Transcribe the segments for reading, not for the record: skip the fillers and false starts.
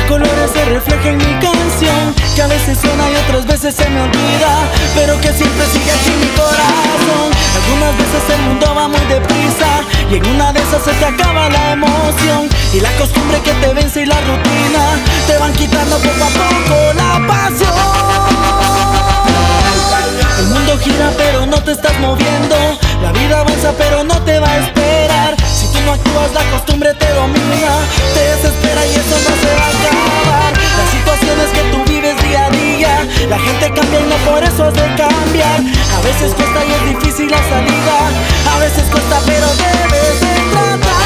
colores se refleja en mi canción, que a veces suena y otras veces se me olvida, pero que siempre sigue aquí en mi corazón. Algunas veces el mundo va muy deprisa y en una de esas se te acaba la emoción, y la costumbre que te vence y la rutina te van quitando poco a poco la pasión. El mundo gira pero no te estás moviendo, la vida avanza pero no te va a esperar. Si tú no actúas la costumbre te domina, te desespera y eso no se va a acabar. Las situaciones que tú vives día a día, la gente cambia y no por eso has de cambiar. A veces cuesta y es difícil la salida, a veces cuesta pero debes de tratar.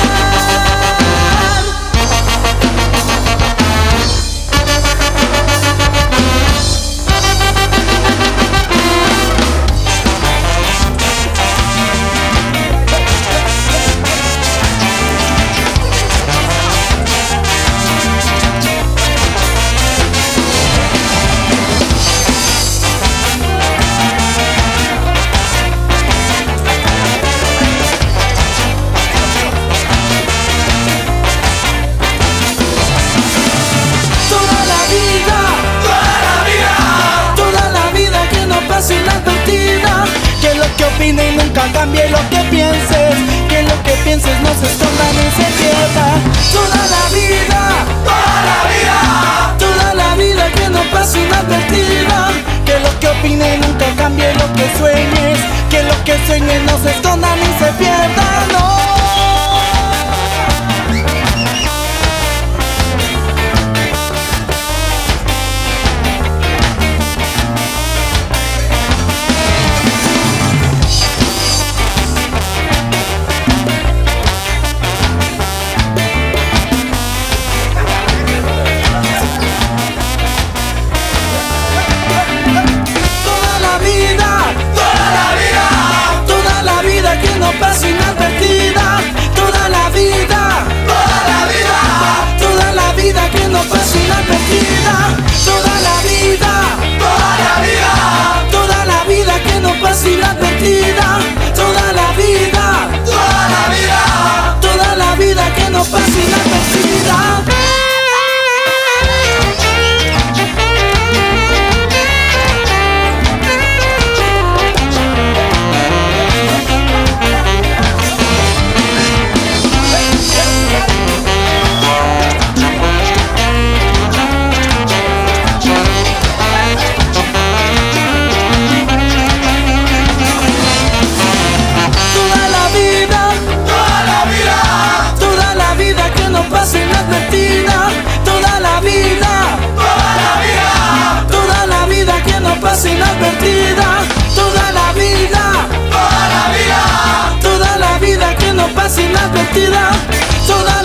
Inadvertida, que lo que opine y nunca cambie lo que pienses, que lo que pienses no se esconda ni se pierda. Toda la vida, toda la vida que no pase inadvertida, que lo que opine y nunca cambie lo que sueñes, que lo que sueñes no se esconda ni se pierda, no. No pasa inadvertida, toda la vida, toda la vida que no pasa inadvertida, toda la vida, toda la vida que no pasa inadvertida, toda la vida, toda la vida que no pasa inadvertida. Inadvertida, toda la vida, toda la vida que no pasa inadvertida, toda